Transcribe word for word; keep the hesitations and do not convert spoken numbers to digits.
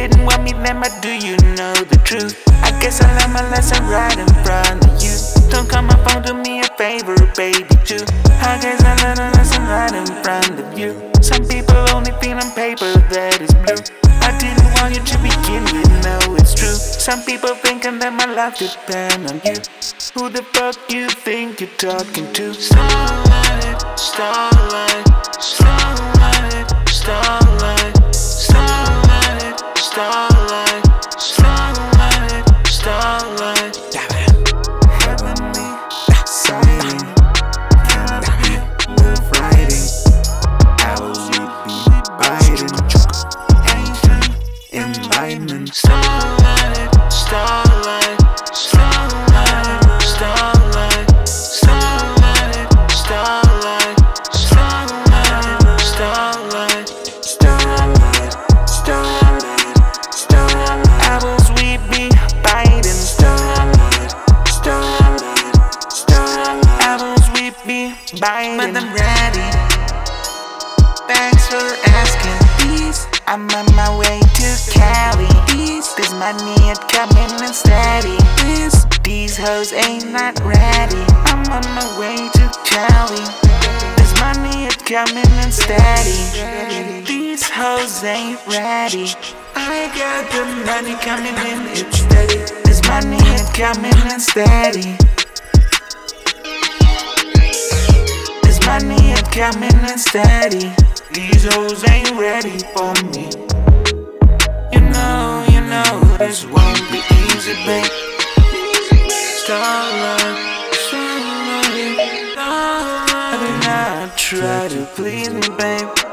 didn't want me then, but do you know the truth? I guess I learned my lesson right in front of you. Don't come up on do me a favor, baby, too. I guess I learned a lesson right in front of you. Some people only feel on paper that is blue. I didn't want you to begin with, no, it's true. Some people thinking that my life depends on you. Who the fuck you think you're talking to? Starlight, starlight, starlight, starlight, starlight, starlight, starlight, starlight. Heavenly, sighting, canopy, love writing. Owls you be biting, ancient enlightenment. Starlight, starlight, starlight, starlight, starlight, starlight, starlight, starlight, starlight, starlight, starlight. Owls we be biting. Starlight, starlight, starlight. Owls we be biting. But I'm ready. Thanks for asking. Peace. I'm on my way to Cali. Peace. This money it coming in steady. Peace. These hoes ain't not ready. I'm on my way to Cali. This money it coming in steady. These hoes ain't ready. I got the money coming in, it's steady. This money it coming in steady. This money it coming in steady. These hoes ain't ready for me. You know, you know, this won't be easy, babe. Starlight, starlight, starlight. Do not try to please me, babe.